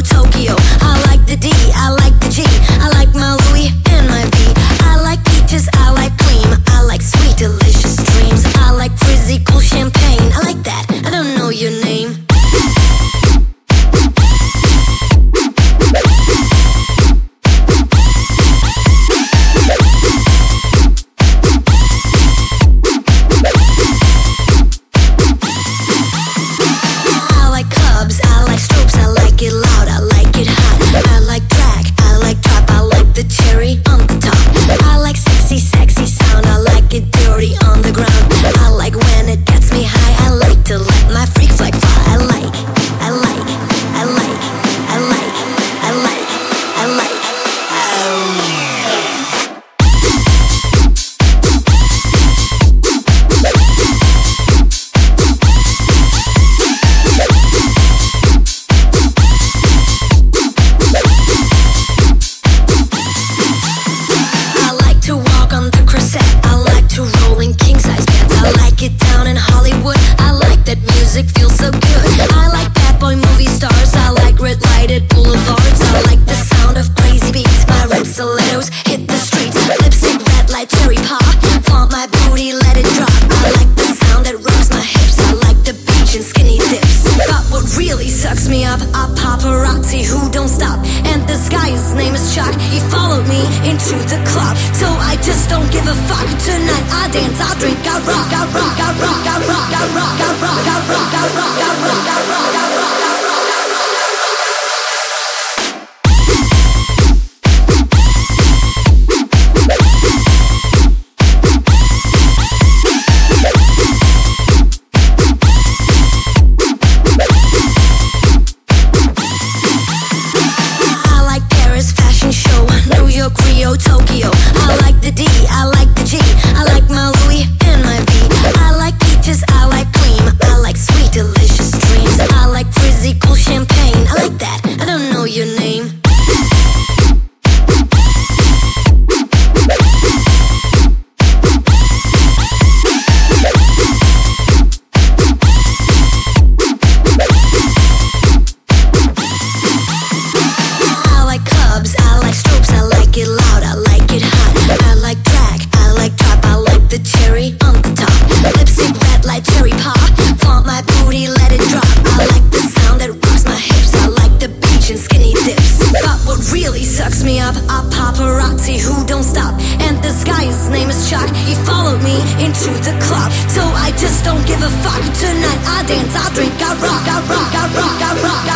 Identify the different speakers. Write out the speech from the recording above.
Speaker 1: Tokyo. I like the D, I like the G, I like my Louis and my V. I like peaches, I like cream, I like sweet delicious dreams. I like frizzy cool champagne, I like that, I don't know your name. Tokyo. I like the D, I like the G, I like my Louis and my V. I like peaches, I like cream, I like sweet delicious dreams. I like frizzy cool champagne, I like that, I don't know your name. Paparazzi who don't stop, and this guy, his name is Chuck. He followed me into the club, so I just don't give a fuck. Tonight I dance, I drink, I rock, I rock, I rock, I rock.